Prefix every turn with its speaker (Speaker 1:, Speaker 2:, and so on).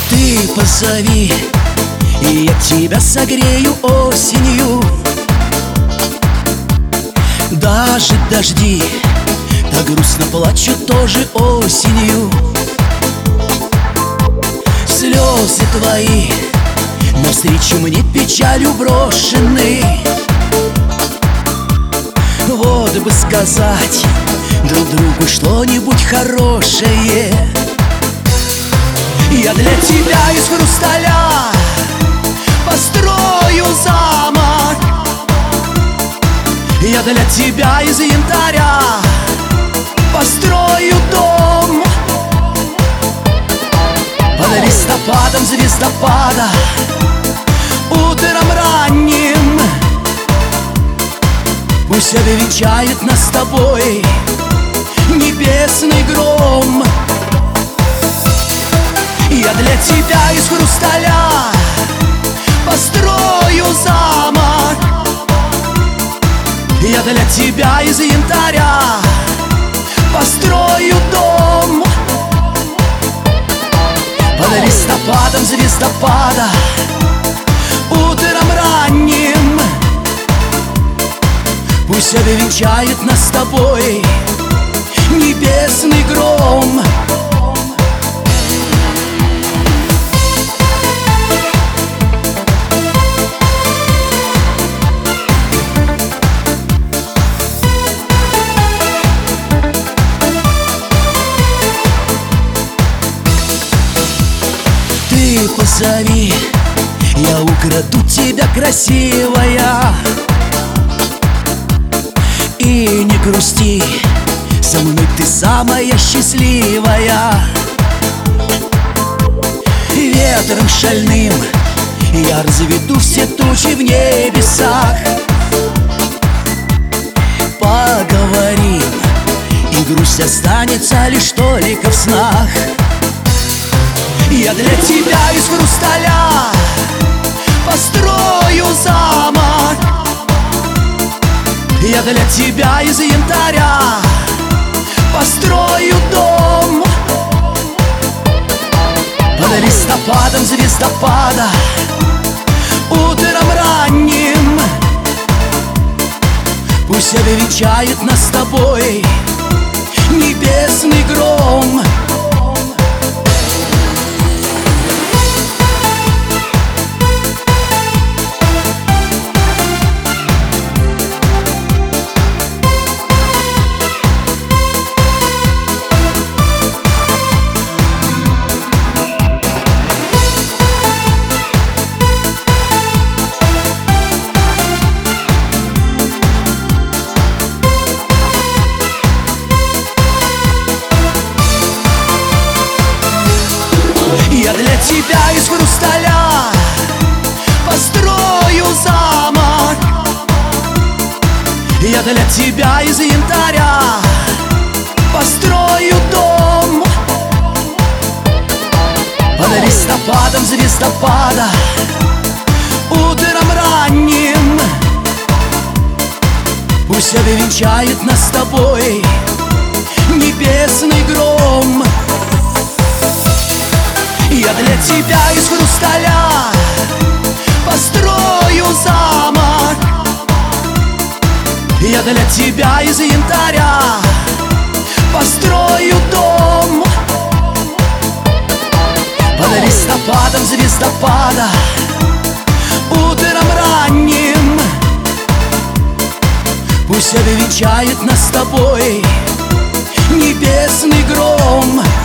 Speaker 1: Ты позови, и я тебя согрею осенью. Даже дожди так грустно плачут тоже осенью. Слезы твои навстречу мне печалью брошены. Вот бы сказать друг другу что-нибудь хорошее. Я для тебя из хрусталя построю замок. Я для тебя из янтаря построю дом. Под листопадом звездопада утром ранним пусть обвенчает нас с тобой небесный гром. Я для тебя из хрусталя построю замок. Я для тебя из янтаря построю дом. Под листопадом звездопада утром ранним пусть обвенчает нас с тобой небесный гром. Ты позови, я украду тебя, красивая. И не грусти, со мной ты самая счастливая. Ветром шальным я разведу все тучи в небесах. Поговорим, и грусть останется лишь только в снах. Я для тебя из хрусталя построю замок. Я для тебя из янтаря построю дом. Под листопадом звездопада утром ранним пусть обвенчает нас с тобой небесный гром. Я для тебя из хрусталя построю замок. Я для тебя из янтаря построю дом. Под листопадом звездопада утром ранним пусть обвенчает нас с тобой небесный гром. Я для тебя из хрусталя построю замок. Я для тебя из янтаря построю дом. Под листопадом звездопада утром ранним пусть обвенчает нас с тобой небесный гром.